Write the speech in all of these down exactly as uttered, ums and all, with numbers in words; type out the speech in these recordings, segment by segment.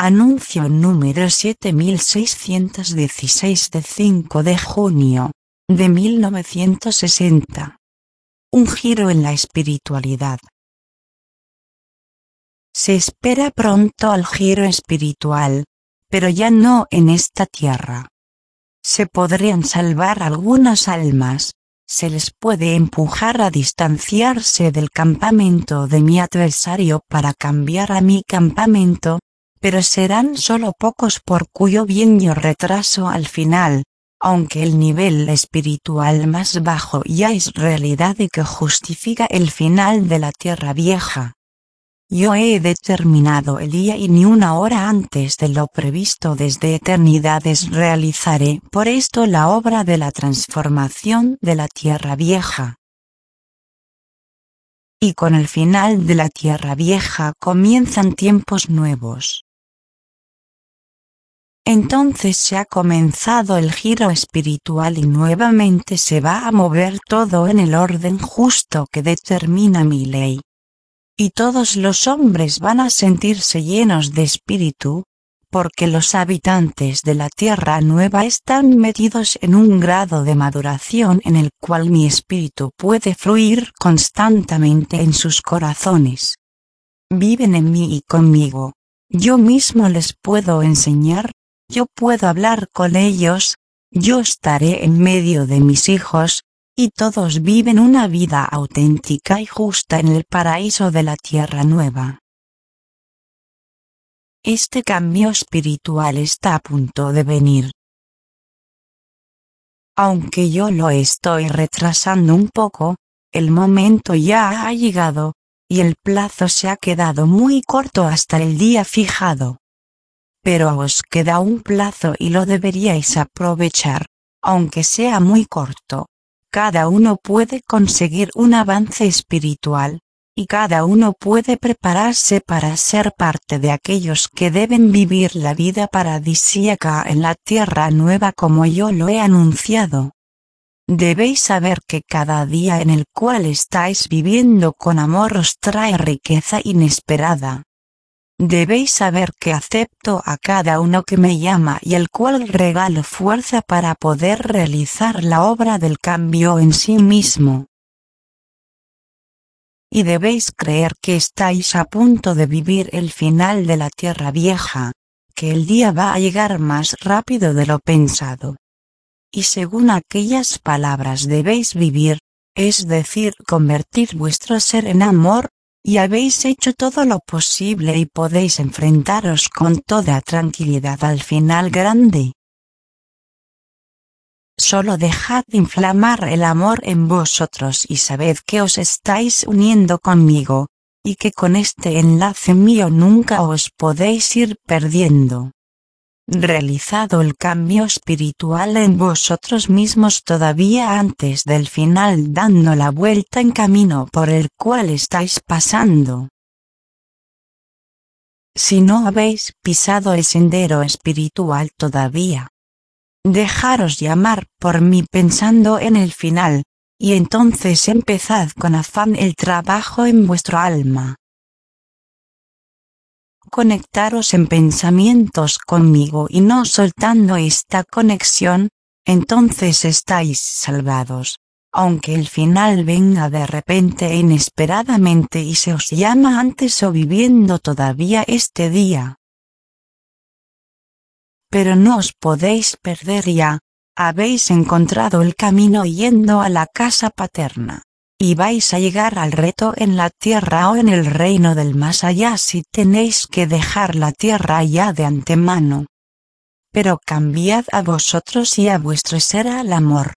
Anuncio número siete mil seiscientos dieciséis de cinco de junio de mil novecientos sesenta. Un giro en la espiritualidad. Se espera pronto al giro espiritual, pero ya no en esta tierra. Se podrían salvar algunas almas, se les puede empujar a distanciarse del campamento de mi adversario para cambiar a mi campamento, pero serán solo pocos por cuyo bien yo retraso al final, aunque el nivel espiritual más bajo ya es realidad y que justifica el final de la tierra vieja. Yo he determinado el día y ni una hora antes de lo previsto desde eternidades realizaré por esto la obra de la transformación de la tierra vieja. Y con el final de la tierra vieja comienzan tiempos nuevos. Entonces se ha comenzado el giro espiritual y nuevamente se va a mover todo en el orden justo que determina mi ley. Y todos los hombres van a sentirse llenos de espíritu, porque los habitantes de la tierra nueva están metidos en un grado de maduración en el cual mi espíritu puede fluir constantemente en sus corazones. Viven en mí y conmigo. Yo mismo les puedo enseñar, yo puedo hablar con ellos, yo estaré en medio de mis hijos, y todos viven una vida auténtica y justa en el paraíso de la tierra nueva. Este cambio espiritual está a punto de venir. Aunque yo lo estoy retrasando un poco, el momento ya ha llegado, y el plazo se ha quedado muy corto hasta el día fijado. Pero os queda un plazo y lo deberíais aprovechar, aunque sea muy corto. Cada uno puede conseguir un avance espiritual, y cada uno puede prepararse para ser parte de aquellos que deben vivir la vida paradisíaca en la tierra nueva como yo lo he anunciado. Debéis saber que cada día en el cual estáis viviendo con amor os trae riqueza inesperada. Debéis saber que acepto a cada uno que me llama y al cual regalo fuerza para poder realizar la obra del cambio en sí mismo. Y debéis creer que estáis a punto de vivir el final de la tierra vieja, que el día va a llegar más rápido de lo pensado. Y según aquellas palabras debéis vivir, es decir, convertir vuestro ser en amor, y habéis hecho todo lo posible y podéis enfrentaros con toda tranquilidad al final grande. Solo dejad inflamar el amor en vosotros y sabed que os estáis uniendo conmigo, y que con este enlace mío nunca os podéis ir perdiendo. Realizado el cambio espiritual en vosotros mismos todavía antes del final dando la vuelta en camino por el cual estáis pasando. Si no habéis pisado el sendero espiritual todavía, dejaros llamar por mí pensando en el final, y entonces empezad con afán el trabajo en vuestro alma. Conectaros en pensamientos conmigo y no soltando esta conexión, entonces estáis salvados, aunque el final venga de repente e inesperadamente y se os llama antes o viviendo todavía este día. Pero no os podéis perder ya, habéis encontrado el camino yendo a la casa paterna. Y vais a llegar al reto en la tierra o en el reino del más allá si tenéis que dejar la tierra ya de antemano. Pero cambiad a vosotros y a vuestro ser al amor.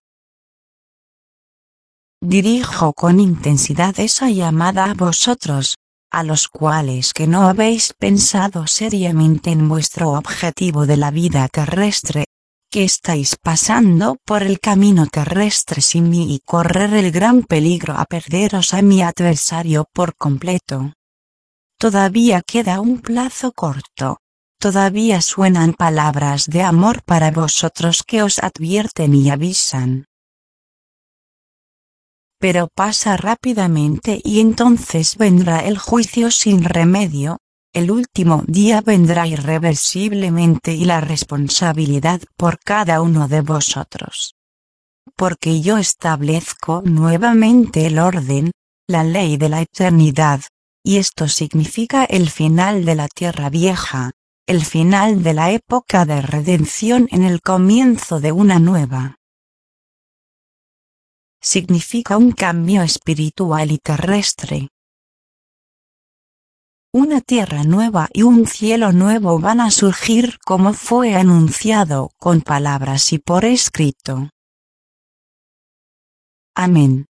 Dirijo con intensidad esa llamada a vosotros, a los cuales que no habéis pensado seriamente en vuestro objetivo de la vida terrestre, que estáis pasando por el camino terrestre sin mí y correr el gran peligro a perderos a mi adversario por completo. Todavía queda un plazo corto, todavía suenan palabras de amor para vosotros que os advierten y avisan. Pero pasa rápidamente y entonces vendrá el juicio sin remedio, El último día vendrá irreversiblemente y la responsabilidad por cada uno de vosotros. Porque yo establezco nuevamente el orden, la ley de la eternidad, y esto significa el final de la tierra vieja, el final de la época de redención en el comienzo de una nueva. Significa un cambio espiritual y terrestre. Una tierra nueva y un cielo nuevo van a surgir como fue anunciado con palabras y por escrito. Amén.